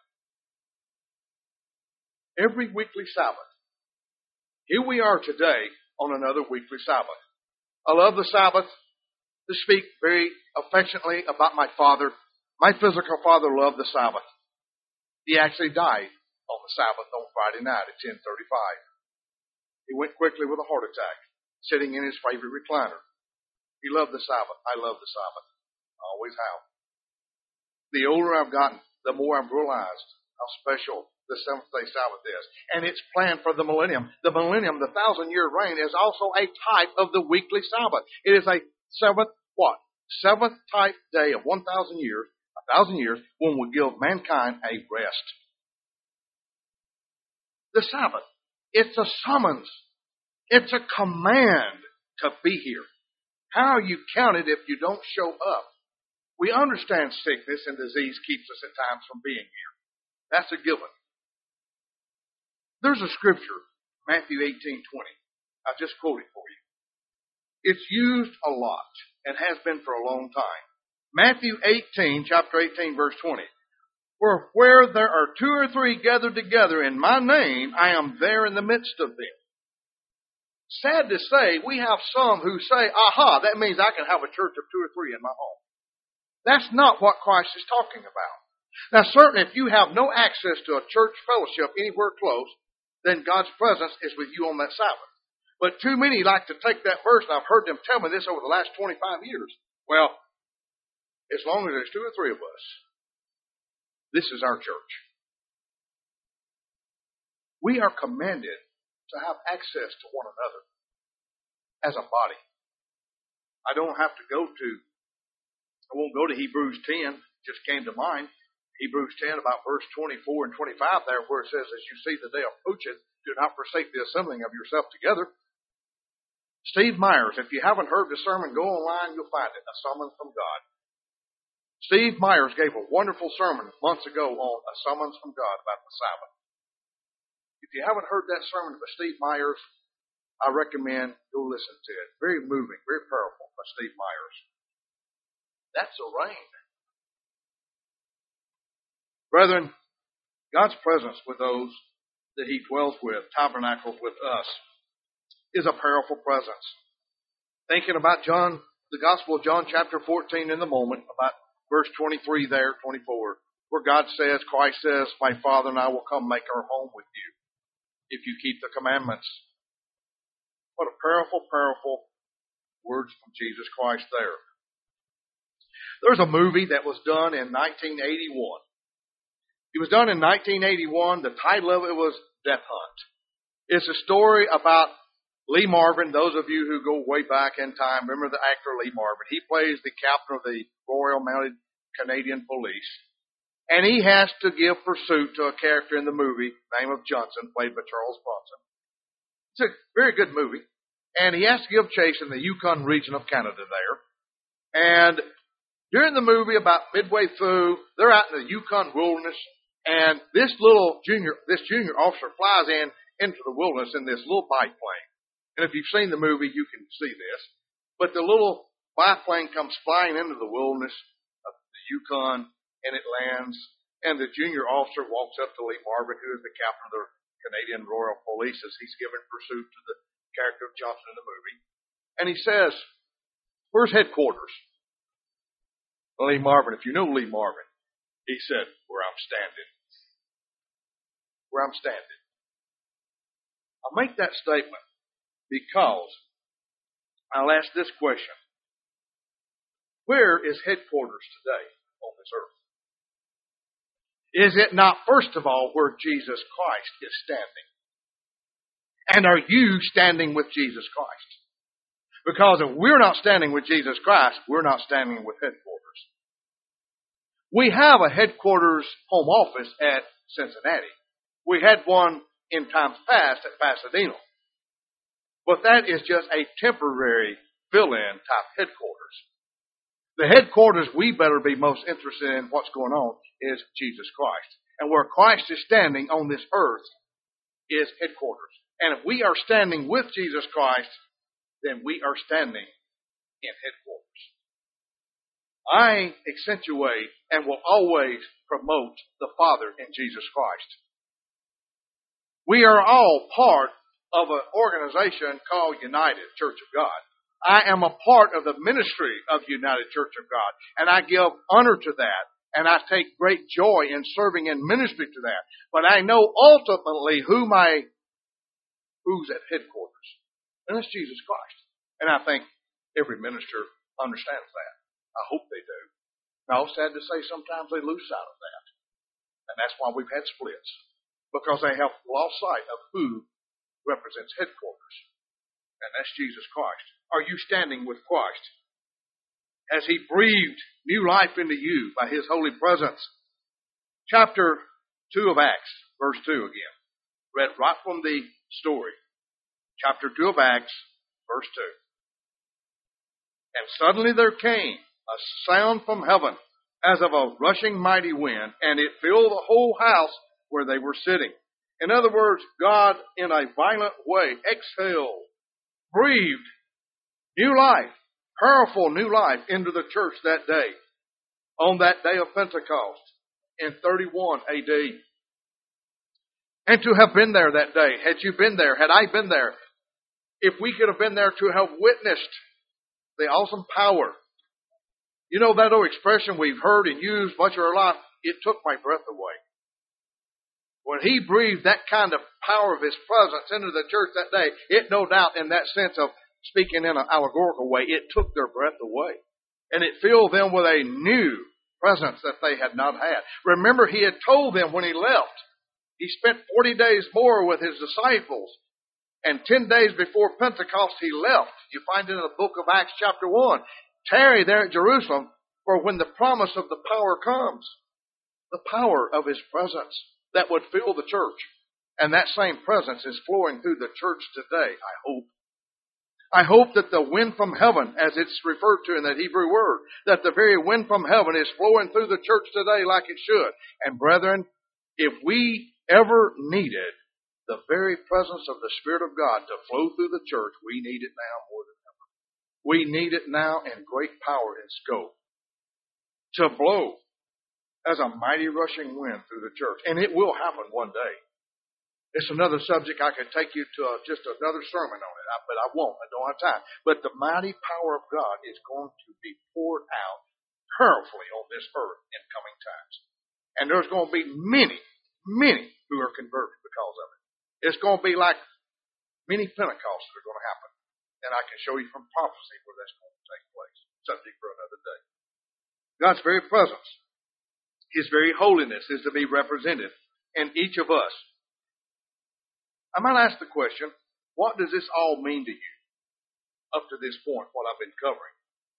Every weekly Sabbath. Here we are today on another weekly Sabbath. I love the Sabbath. To speak very affectionately about my father. My physical father loved the Sabbath. He actually died on the Sabbath on Friday night at 10:35. He went quickly with a heart attack, sitting in his favorite recliner. He loved the Sabbath. I love the Sabbath. I always have. The older I've gotten, the more I've realized how special the seventh-day Sabbath is. And it's planned for the millennium. The millennium, the 1,000-year reign, is also a type of the weekly Sabbath. It is a seventh type day of 1,000 years, 1,000 years, when we give mankind a rest. The Sabbath, it's a summons. It's a command to be here. How are you counted if you don't show up? We understand sickness and disease keeps us at times from being here. That's a given. There's a scripture, Matthew 18:20. I'll just quote it for you. It's used a lot and has been for a long time. Matthew 18, chapter 18, verse 20. For where there are two or three gathered together in my name, I am there in the midst of them. Sad to say, we have some who say, aha, that means I can have a church of 2 or 3 in my home. That's not what Christ is talking about. Now, certainly, if you have no access to a church fellowship anywhere close, then God's presence is with you on that Sabbath. But too many like to take that verse, and I've heard them tell me this over the last 25 years. Well, as long as there's 2 or 3 of us, this is our church. We are commanded to have access to one another as a body. I won't go to Hebrews 10, just came to mind. Hebrews 10, about verse 24 and 25 there, where it says, as you see the day approaching, do not forsake the assembling of yourself together. Steve Myers, if you haven't heard the sermon, go online, you'll find it, A Summons from God. Steve Myers gave a wonderful sermon months ago on A Summons from God about the Sabbath. If you haven't heard that sermon by Steve Myers, I recommend go listen to it. Very moving, very powerful by Steve Myers. That's a reign. Brethren, God's presence with those that He dwells with, tabernacles with us, is a powerful presence. thinking about John, the Gospel of John chapter 14 in the moment, about verse 23 there, 24, where God says, Christ says, my Father and I will come make our home with you if you keep the commandments. What a powerful words from Jesus Christ there. There's a movie that was done in 1981. It was done in 1981. The title of it was Death Hunt. It's a story about Lee Marvin. Those of you who go way back in time, remember the actor Lee Marvin. He plays the captain of the Royal Mounted Canadian Police. And he has to give pursuit to a character in the movie, name of Johnson, played by Charles Bronson. It's a very good movie. And he has to give chase in the Yukon region of Canada there. And during the movie, about midway through, they're out in the Yukon wilderness. And this junior officer flies into the wilderness in this little biplane. And if you've seen the movie, you can see this. But the little biplane comes flying into the wilderness of the Yukon, and it lands. And the junior officer walks up to Lee Marvin, who is the captain of the Canadian Royal Police, as he's given pursuit to the character of Johnson in the movie. And he says, where's headquarters? Lee Marvin, if you know Lee Marvin, he said, where I'm standing. Where I'm standing. I'll make that statement because I'll ask this question. Where is headquarters today on this earth? Is it not, first of all, where Jesus Christ is standing? And are you standing with Jesus Christ? Because if we're not standing with Jesus Christ, we're not standing with headquarters. We have a headquarters home office at Cincinnati. We had one in times past at Pasadena. But that is just a temporary fill-in type headquarters. The headquarters we better be most interested in what's going on is Jesus Christ. And where Christ is standing on this earth is headquarters. And if we are standing with Jesus Christ, then we are standing in headquarters. I accentuate and will always promote the Father in Jesus Christ. We are all part of an organization called United Church of God. I am a part of the ministry of United Church of God, and I give honor to that, and I take great joy in serving in ministry to that. But I know ultimately who's at headquarters, and it's Jesus Christ. And I think every minister understands that. I hope they do. No, sad to say, sometimes they lose sight of that. And that's why we've had splits. Because they have lost sight of who represents headquarters. And that's Jesus Christ. Are you standing with Christ? Has He breathed new life into you by His holy presence? Chapter 2 of Acts, verse 2 again. Read right from the story. Chapter 2 of Acts, verse 2. And suddenly there came a sound from heaven as of a rushing mighty wind, and it filled the whole house where they were sitting. In other words, God, in a violent way, exhaled, breathed new life, powerful new life into the church that day, on that day of Pentecost in 31 AD. And to have been there that day, had you been there, had I been there, if we could have been there to have witnessed the awesome power. You know that old expression we've heard and used much of our life, it took my breath away. When He breathed that kind of power of His presence into the church that day, it no doubt in that sense of speaking in an allegorical way, it took their breath away. And it filled them with a new presence that they had not had. Remember, He had told them when He left, He spent 40 days more with His disciples. And 10 days before Pentecost, He left. You find it in the book of Acts chapter 1. Tarry there at Jerusalem, for when the promise of the power comes, the power of His presence that would fill the church. And that same presence is flowing through the church today, I hope. I hope that the wind from heaven, as it's referred to in that Hebrew word, that the very wind from heaven is flowing through the church today like it should. And brethren, if we ever needed the very presence of the Spirit of God to flow through the church, we need it now more than ever. We need it now in great power and scope to blow as a mighty rushing wind through the church. And it will happen one day. It's another subject I could take you to just another sermon on it, but I won't. I don't have time. But the mighty power of God is going to be poured out powerfully on this earth in coming times. And there's going to be many, many who are converted because of it. It's going to be like many Pentecosts that are going to happen. And I can show you from prophecy where that's going to take place. Subject for another day. God's very presence, His very holiness is to be represented in each of us. I might ask the question, what does this all mean to you up to this point, what I've been covering?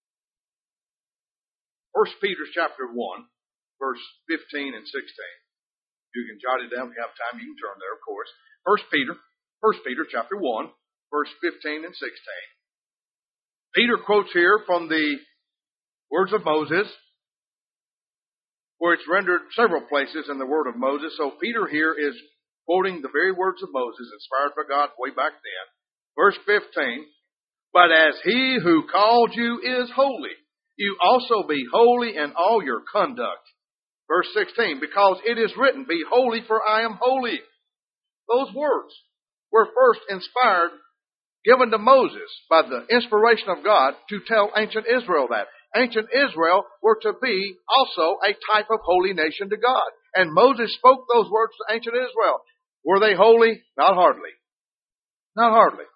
1 Peter chapter 1, verse 15 and 16. You can jot it down if you have time. You can turn there, of course. 1 Peter chapter 1, verse 15 and 16. Peter quotes here from the words of Moses, where it's rendered several places in the word of Moses. So Peter here is quoting the very words of Moses, inspired by God way back then. Verse 15, but as He who called you is holy, you also be holy in all your conduct. Verse 16, because it is written, be holy for I am holy. Those words were first inspired, given to Moses by the inspiration of God to tell ancient Israel that. Ancient Israel were to be also a type of holy nation to God. And Moses spoke those words to ancient Israel. Were they holy? Not hardly. Not hardly.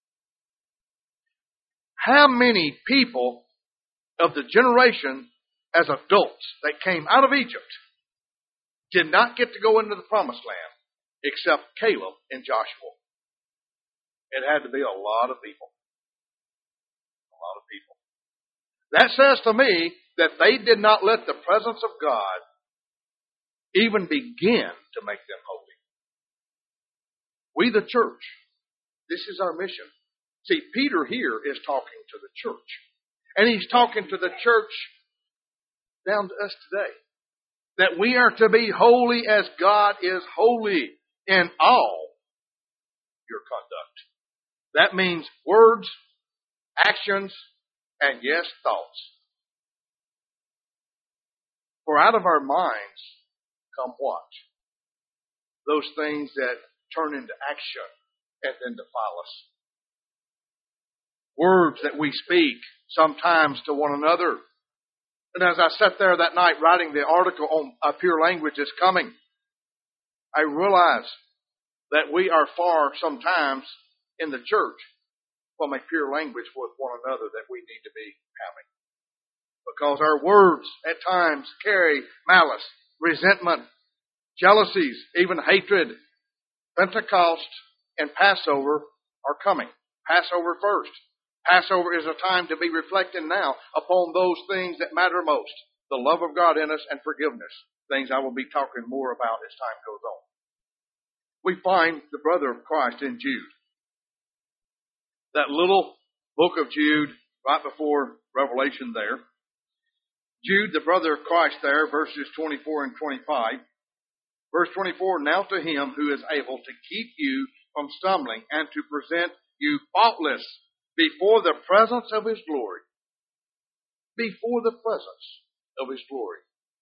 How many people of the generation as adults that came out of Egypt did not get to go into the promised land except Caleb and Joshua? It had to be a lot of people. A lot of people. That says to me that they did not let the presence of God even begin to make them holy. We, the church, this is our mission. See, Peter here is talking to the church. And he's talking to the church down to us today. That we are to be holy as God is holy in all your conduct. That means words, actions, and yes, thoughts. For out of our minds come what? Those things that turn into action and then defile us. Words that we speak sometimes to one another. And as I sat there that night writing the article on A Pure Language is Coming, I realized that we are far sometimes in the church from a pure language with one another that we need to be having. Because our words at times carry malice, resentment, jealousies, even hatred. Pentecost and Passover are coming. Passover first. Passover is a time to be reflecting now upon those things that matter most. The love of God in us and forgiveness. Things I will be talking more about as time goes on. We find the brother of Christ in Jude. That little book of Jude, right before Revelation there. Jude, the brother of Christ there, verses 24 and 25. Verse 24, now to Him who is able to keep you from stumbling and to present you faultless before the presence of His glory. Before the presence of His glory.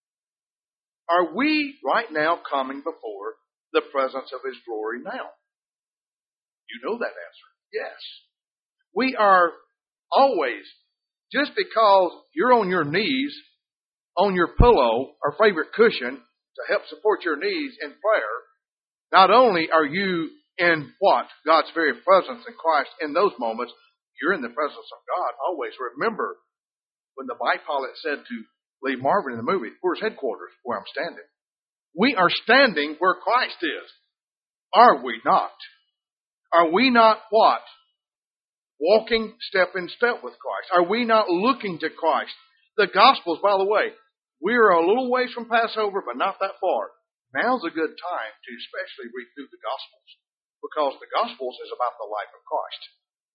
Are we right now coming before the presence of His glory now? You know that answer. Yes. We are always, just because you're on your knees, on your pillow or favorite cushion to help support your knees in prayer, not only are you in what? God's very presence in Christ in those moments, you're in the presence of God always. Remember when the bike pilot said to Lee Marvin in the movie, where's headquarters? Where I'm standing. We are standing where Christ is. Are we not? Are we not what? Walking step in step with Christ. Are we not looking to Christ? The Gospels, by the way, we're a little ways from Passover, but not that far. Now's a good time to especially read through the Gospels, because the Gospels is about the life of Christ.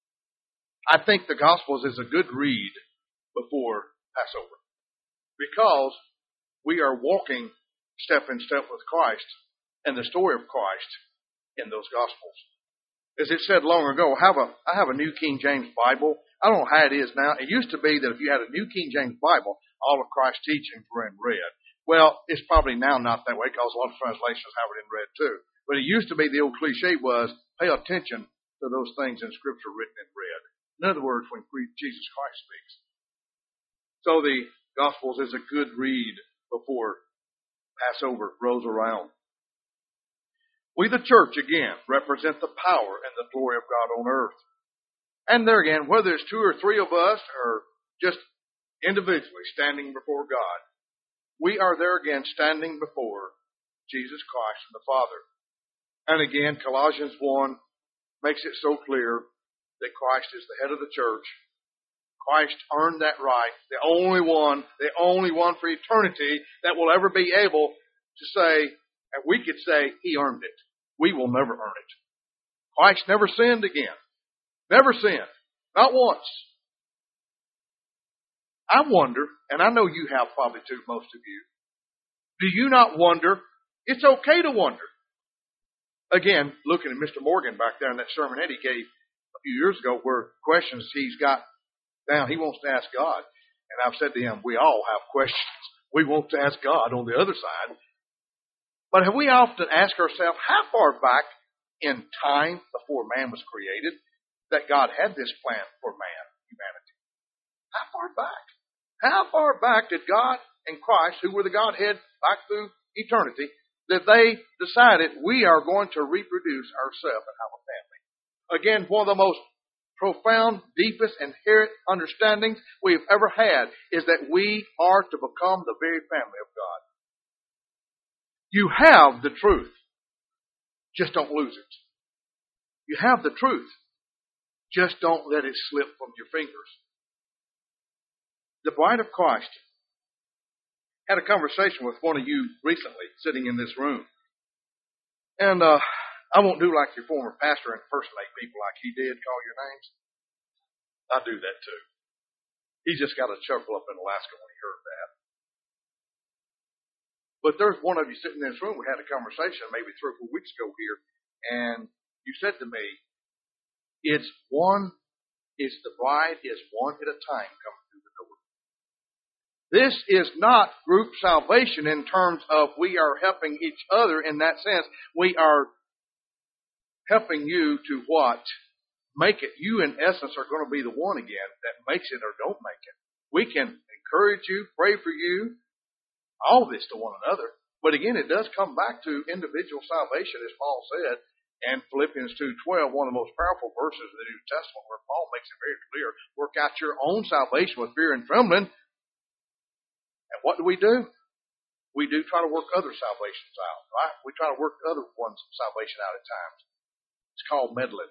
I think the Gospels is a good read before Passover, because we are walking step in step with Christ and the story of Christ in those Gospels. As it said long ago, I have a New King James Bible. I don't know how it is now. It used to be that if you had a New King James Bible, all of Christ's teachings were in red. Well, it's probably now not that way because a lot of translations have it in red too. But it used to be, the old cliche was, pay attention to those things in Scripture written in red. In other words, when Jesus Christ speaks. So the Gospels is a good read before Passover rolls around. We, the church, again, represent the power and the glory of God on earth. And there again, whether it's 2 or 3 of us or just individually standing before God, we are there again standing before Jesus Christ and the Father. And again, Colossians 1 makes it so clear that Christ is the head of the church. Christ earned that right, the only one for eternity that will ever be able to say, and we could say, He earned it. We will never earn it. Christ never sinned again. Never sinned. Not once. I wonder, and I know you have probably too, most of you, do you not wonder? It's okay to wonder. Again, looking at Mr. Morgan back there in that sermonette he gave a few years ago, where questions he's got down, he wants to ask God. And I've said to him, we all have questions we want to ask God on the other side. But have we often asked ourselves, how far back in time before man was created that God had this plan for man, humanity? How far back? How far back did God and Christ, who were the Godhead back through eternity, that they decided we are going to reproduce ourselves and have a family? Again, one of the most profound, deepest, inherent understandings we've ever had is that we are to become the very family of God. You have the truth. Just don't lose it. You have the truth. Just don't let it slip from your fingers. The bride of Christ had a conversation with one of you recently sitting in this room. And I won't do like your former pastor and impersonate people like he did, call your names. I do that too. He just got a chuckle up in Alaska when he heard that. But there's one of you sitting in this room, we had a conversation maybe 3 or 4 weeks ago here, and you said to me, the bride is one at a time coming through the door. This is not group salvation in terms of we are helping each other in that sense. We are helping you to what? Make it. You, in essence, are going to be the one again that makes it or don't make it. We can encourage you, pray for you, all this to one another. But again, it does come back to individual salvation, as Paul said, and Philippians 2:12, one of the most powerful verses of the New Testament, where Paul makes it very clear, work out your own salvation with fear and trembling. And what do? We do try to work other salvations out, right? We try to work other ones' salvation out at times. It's called meddling.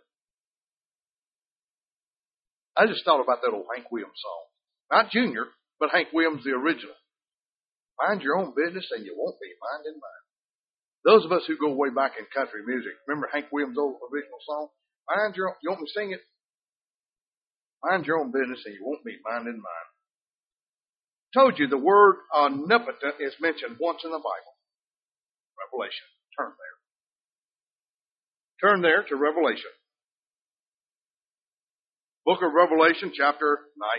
I just thought about that old Hank Williams song. Not Junior, but Hank Williams, the original. Mind your own business and you won't be minding mine. Those of us who go way back in country music, remember Hank Williams' old original song? You want me to sing it? Mind your own business and you won't be minding mine. Told you the word omnipotent is mentioned once in the Bible. Revelation. Turn there. Turn there to Revelation. Book of Revelation, chapter 19.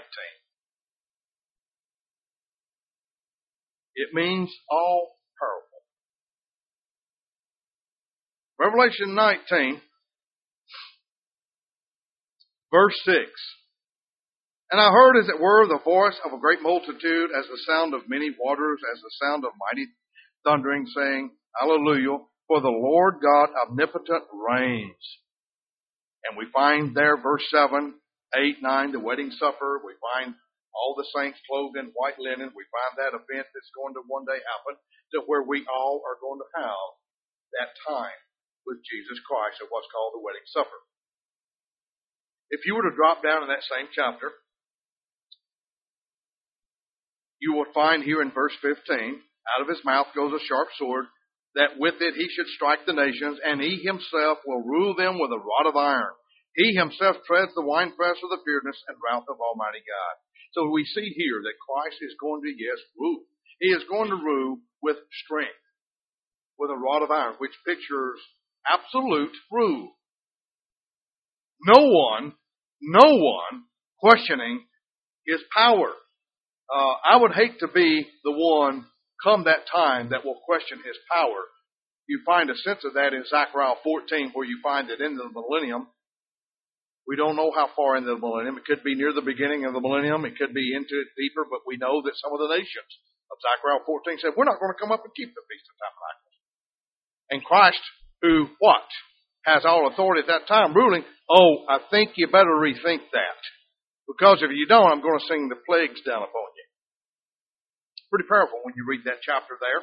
It means all powerful. Revelation 19, verse 6. And I heard, as it were, the voice of a great multitude, as the sound of many waters, as the sound of mighty thundering, saying, Hallelujah, for the Lord God omnipotent reigns. And we find there, verse 7, 8, 9, the wedding supper. We find all the saints clothed in white linen. We find that event that's going to one day happen, to where we all are going to have that time with Jesus Christ at what's called the wedding supper. If you were to drop down in that same chapter, you will find here in verse 15, out of his mouth goes a sharp sword, that with it he should strike the nations, and he himself will rule them with a rod of iron. He himself treads the winepress of the fierceness and wrath of Almighty God. So we see here that Christ is going to, rule. He is going to rule with strength, with a rod of iron, which pictures absolute rule. No one questioning his power. I would hate to be the one come that time that will question his power You find a sense of that in Zechariah 14, where you find that in the millennium, we don't know how far into the millennium. It could be near the beginning of the millennium. It could be into it deeper, but we know that some of the nations of Zechariah 14 said, we're not going to come up and keep the Feast of Tabernacles. And Christ, who what? Has all authority at that time ruling, I think you better rethink that. Because if you don't, I'm going to sing the plagues down upon you. It's pretty powerful when you read that chapter there.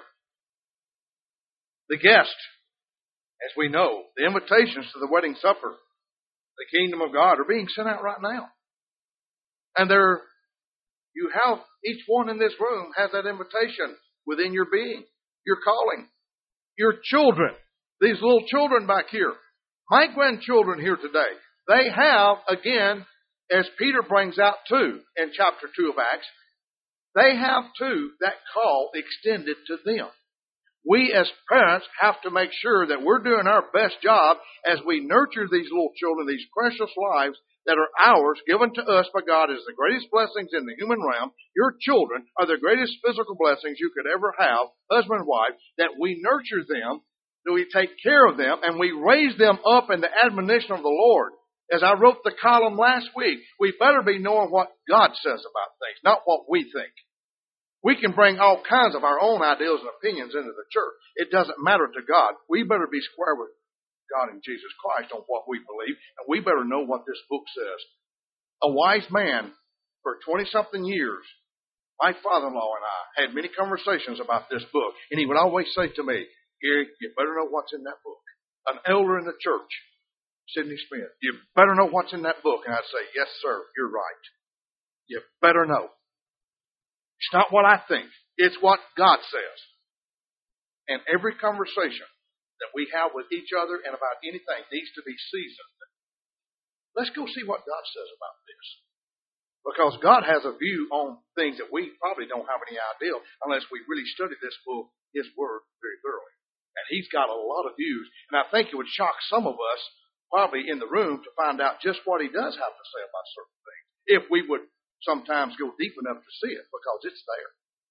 The guest, as we know, the invitations to the wedding supper, the kingdom of God are being sent out right now. And you have, each one in this room has that invitation within your being, your calling, your children, these little children back here, my grandchildren here today. They have, again, as Peter brings out too in chapter 2 of Acts, they have too that call extended to them. We as parents have to make sure that we're doing our best job as we nurture these little children, these precious lives that are ours, given to us by God as the greatest blessings in the human realm. Your children are the greatest physical blessings you could ever have, husband and wife, that we nurture them, that we take care of them, and we raise them up in the admonition of the Lord. As I wrote the column last week, we better be knowing what God says about things, not what we think. We can bring all kinds of our own ideas and opinions into the church. It doesn't matter to God. We better be square with God and Jesus Christ on what we believe, and we better know what this book says. A wise man, for 20-something years, my father-in-law and I had many conversations about this book, and he would always say to me, Gary, you better know what's in that book. An elder in the church, Sidney Smith, you better know what's in that book. And I'd say, yes, sir, you're right. You better know. It's not what I think. It's what God says. And every conversation that we have with each other and about anything needs to be seasoned. Let's go see what God says about this. Because God has a view on things that we probably don't have any idea unless we really study this book, His Word, very thoroughly. And He's got a lot of views. And I think it would shock some of us probably in the room to find out just what He does have to say about certain things. If we would sometimes go deep enough to see it, because it's there.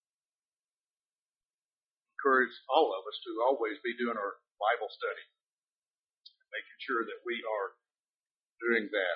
Encourage all of us to always be doing our Bible study, making sure that we are doing that.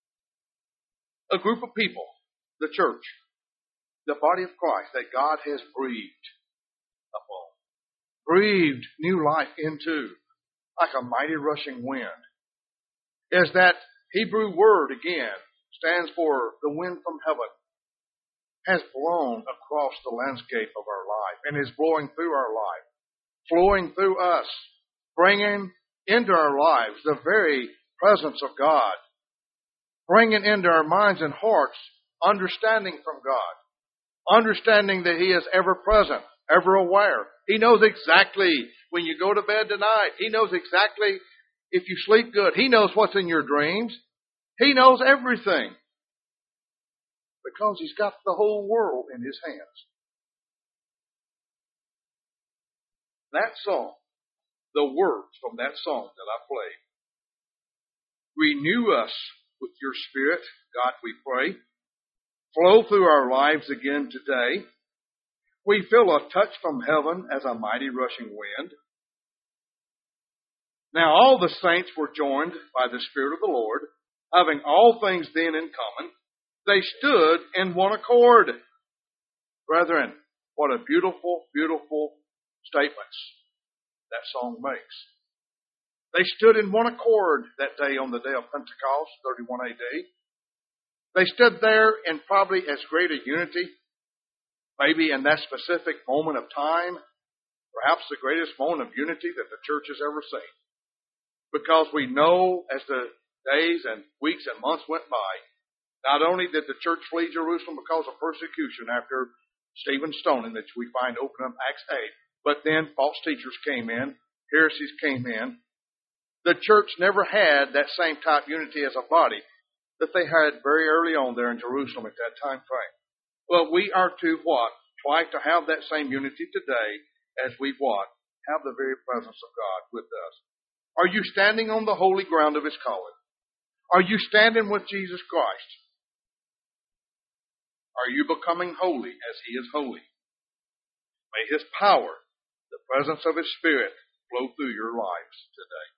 A group of people, the church, the body of Christ that God has breathed upon, breathed new life into, like a mighty rushing wind, is that Hebrew word again stands for the wind from heaven, has blown across the landscape of our life and is blowing through our life, flowing through us, bringing into our lives the very presence of God, bringing into our minds and hearts understanding from God, understanding that He is ever present, ever aware. He knows exactly when you go to bed tonight. He knows exactly if you sleep good. He knows what's in your dreams. He knows everything because He's got the whole world in His hands. That song, the words from that song that I played, renew us with your Spirit, God, we pray. Flow through our lives again today. We feel a touch from heaven as a mighty rushing wind. Now all the saints were joined by the Spirit of the Lord, having all things then in common. They stood in one accord. Brethren, what a beautiful, beautiful statements that song makes. They stood in one accord that day on the day of Pentecost, 31 AD. They stood there in probably as great a unity, maybe in that specific moment of time, perhaps the greatest moment of unity that the church has ever seen. Because we know as the days and weeks and months went by, not only did the church flee Jerusalem because of persecution after Stephen's stoning that we find open up Acts 8, but then false teachers came in, heresies came in. The church never had that same type of unity as a body that they had very early on there in Jerusalem at that time frame. Well, we are to what? Try to have that same unity today as we what? Have the very presence of God with us. Are you standing on the holy ground of His calling? Are you standing with Jesus Christ? Are you becoming holy as He is holy? May His power, the presence of His Spirit, flow through your lives today.